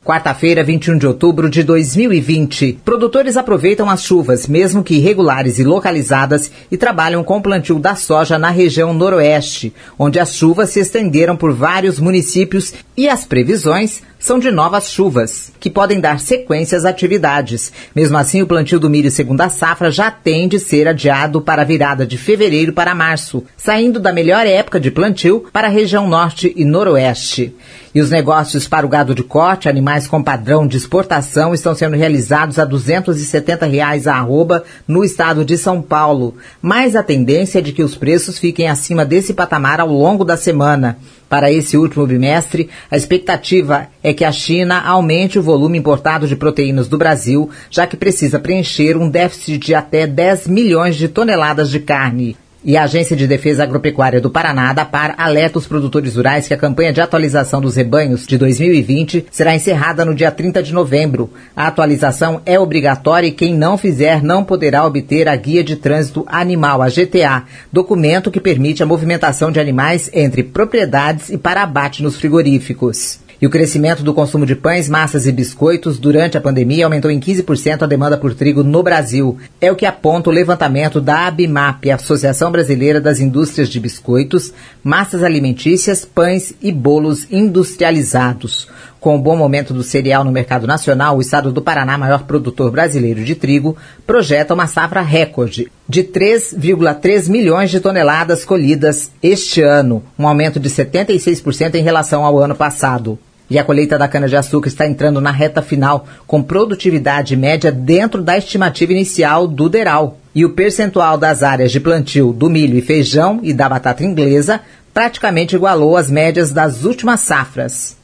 Quarta-feira, 21 de outubro de 2020. Produtores aproveitam as chuvas, mesmo que irregulares e localizadas, e trabalham com o plantio da soja na região noroeste, onde as chuvas se estenderam por vários municípios e as previsões são de novas chuvas, que podem dar sequência às atividades. Mesmo assim, o plantio do milho segunda safra já tem de ser adiado para a virada de fevereiro para março, saindo da melhor época de plantio para a região norte e noroeste. E os negócios para o gado de corte, animais com padrão de exportação, estão sendo realizados a R$ 270 a arroba no estado de São Paulo. Mas a tendência é de que os preços fiquem acima desse patamar ao longo da semana. Para esse último bimestre, a expectativa é que a China aumente o volume importado de proteínas do Brasil, já que precisa preencher um déficit de até 10 milhões de toneladas de carne. E a Agência de Defesa Agropecuária do Paraná, da APAR, alerta os produtores rurais que a campanha de atualização dos rebanhos de 2020 será encerrada no dia 30 de novembro. A atualização é obrigatória e quem não fizer não poderá obter a Guia de Trânsito Animal, a GTA, documento que permite a movimentação de animais entre propriedades e para abate nos frigoríficos. E o crescimento do consumo de pães, massas e biscoitos durante a pandemia aumentou em 15% a demanda por trigo no Brasil. É o que aponta o levantamento da ABIMAP, Associação Brasileira das Indústrias de Biscoitos, Massas Alimentícias, Pães e Bolos Industrializados. Com o bom momento do cereal no mercado nacional, o estado do Paraná, maior produtor brasileiro de trigo, projeta uma safra recorde de 3,3 milhões de toneladas colhidas este ano, um aumento de 76% em relação ao ano passado. E a colheita da cana-de-açúcar está entrando na reta final, com produtividade média dentro da estimativa inicial do DERAL. E o percentual das áreas de plantio do milho e feijão e da batata inglesa praticamente igualou as médias das últimas safras.